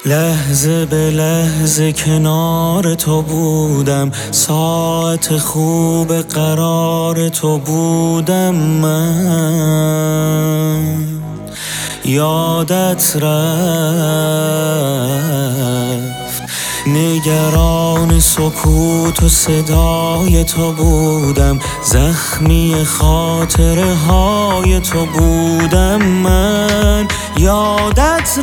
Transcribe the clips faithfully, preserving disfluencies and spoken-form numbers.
لحظه به لحظه کنار تو بودم، ساعت خوب قرار تو بودم من. یادت رفت نگران سکوت و صدای تو بودم، زخمی خاطره های تو بودم من. یادت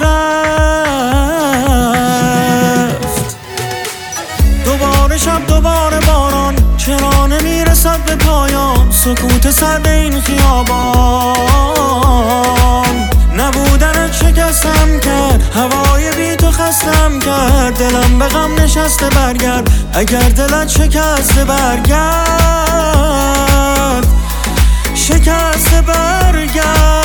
رفت دوباره شب دوباره باران، چرا نمیرسد به پایان سکوت سرد این خیابان. نبودنت شکستم کرد، هوای بی تو خستم کرد، دلم به غم نشسته برگرد، اگر دلت شکسته برگرد، شکسته برگرد.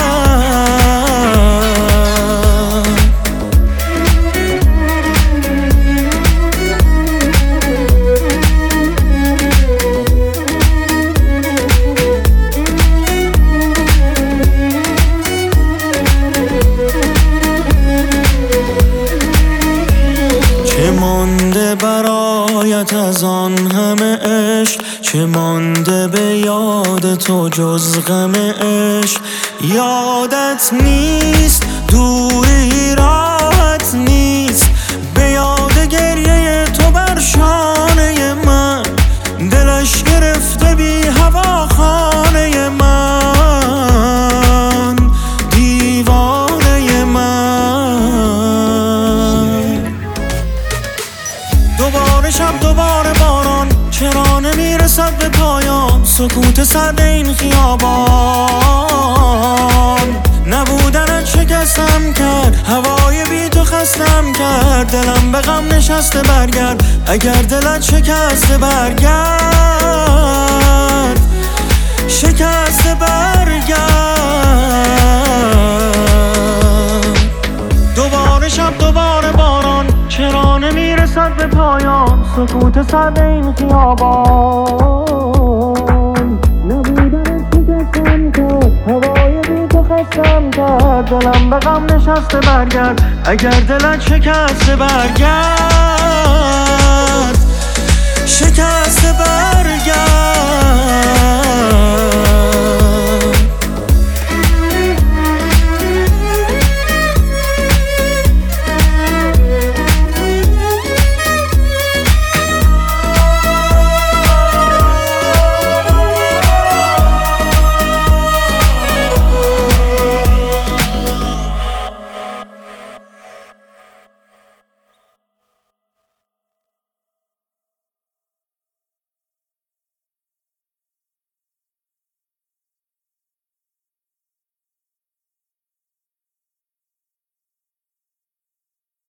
چه مانده برایت از آن همه عشق، چه مانده به یاد تو جز غم عشق. یادت نیست دوری راحت نیست، به یاد گریه تو بر شانه من، دلش گرفته بی هوا خانه من، دیوانه من. دوباره شب دوباره باران، چرا نمیرسد به پایان سکوت سرد این خیابان. نبودنت شکستم کرد، هوای بی تو خستم کرد، دلم به غم نشسته برگرد، اگر دلت شکسته برگرد، شکسته برگرد. دوباره شب دوباره باران، چرا نمیرسد به پایان سکوت سرد این خیابان. نبودنت شکستم کرد، هوای بی تو خستم کرد، دلم به غم نشسته برگرد، اگر دلت شکسته برگرد، شکسته برگرد.